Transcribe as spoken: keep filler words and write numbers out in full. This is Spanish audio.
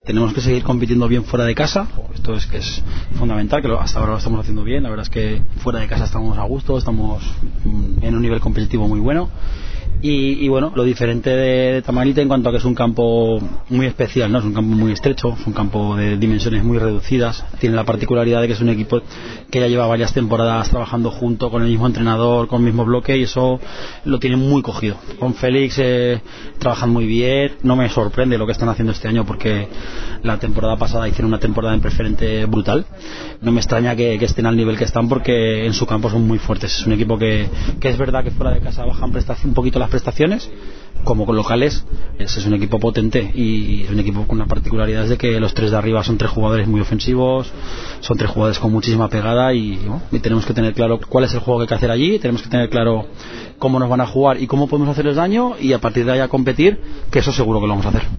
tenemos que seguir compitiendo bien fuera de casa. Esto es que es fundamental, que lo, hasta ahora lo estamos haciendo bien. La verdad es que fuera de casa estamos a gusto, estamos en un nivel competitivo muy bueno. Y, y bueno, lo diferente de, de Tamarite en cuanto a que es un campo muy especial, ¿no? Es un campo muy estrecho, es un campo de dimensiones muy reducidas. Tiene la particularidad de que es un equipo que ya lleva varias temporadas trabajando junto con el mismo entrenador, con el mismo bloque, y eso lo tiene muy cogido. Con Félix eh, trabajan muy bien. No me sorprende lo que están haciendo este año, porque la temporada pasada hicieron una temporada en preferente brutal. No me extraña que, que estén al nivel que están, porque en su campo son muy fuertes. Es un equipo que, que es verdad que fuera de casa bajan prestación, un poquito las prestaciones, como con locales. Ese es un equipo potente, y es un equipo con una particularidad de que los tres de arriba son tres jugadores muy ofensivos, son tres jugadores con muchísima pegada, y, bueno, y tenemos que tener claro cuál es el juego que hay que hacer allí, tenemos que tener claro cómo nos van a jugar y cómo podemos hacerles daño, y a partir de ahí a competir, que eso seguro que lo vamos a hacer.